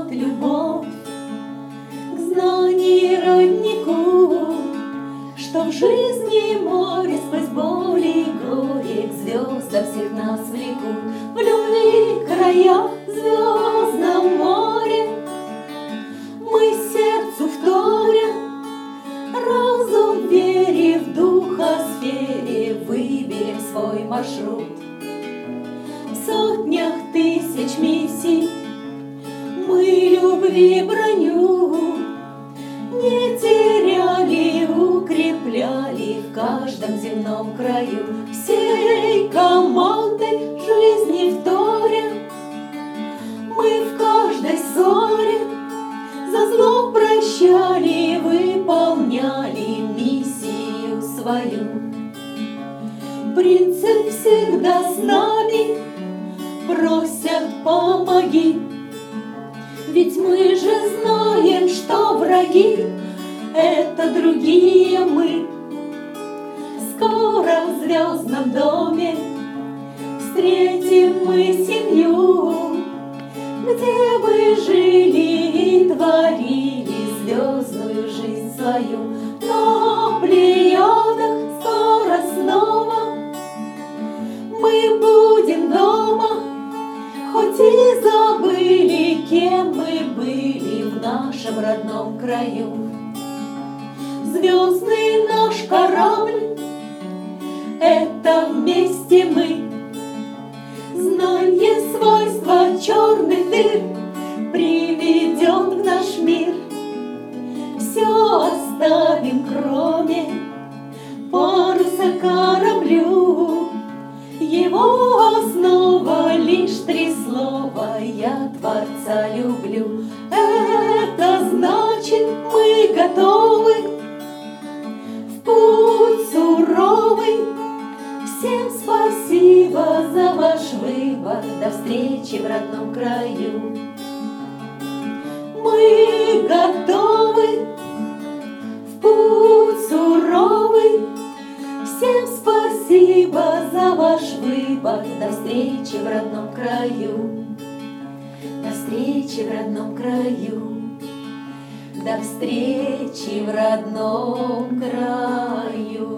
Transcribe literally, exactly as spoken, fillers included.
несет любовь к знанию роднику, что в жизни море сквозь боли и горе к звездам всех нас влекут. В любви края в звездном море мы сердцу вторя, разум вере в духосфере выберем свой маршрут. В сотнях тысяч миссий мы любви броню не теряли, укрепляли в каждом земном краю. Всей командой жизни вторя мы в каждой ссоре за зло прощали, выполняли миссию свою. Принцип всегда с нами, просят помоги, ведь мы же знаем, что враги — это другие мы. Скоро в звездном доме встретим мы семью, где вы жили и творили звездную жизнь свою. Но в Плеядах скоро снова мы будем дома, хоть и забыли, кем мы были в нашем родном краю. Звездный наш корабль — это вместе мы. Знание свойства черных дыр приведет в наш мир. Все оставим, кроме паруса кораблю. Его основа лишь три слова: я Творца люблю. Это значит, мы готовы в путь суровый. Всем спасибо за ваш выбор. До встречи в родном краю. Мы готовы в путь суровый. Всем спасибо за ваш выбор. До встречи в родном краю. До встречи в родном краю. До встречи в родном краю.